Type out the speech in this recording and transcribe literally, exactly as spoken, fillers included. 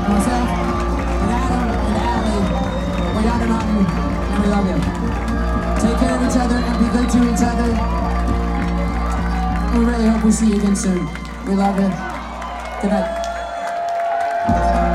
myself, and Adam, and Allie. We got it on you, and we love you. Take care of each other and be good to each other. And we really hope we see you again soon. We love you. Good night.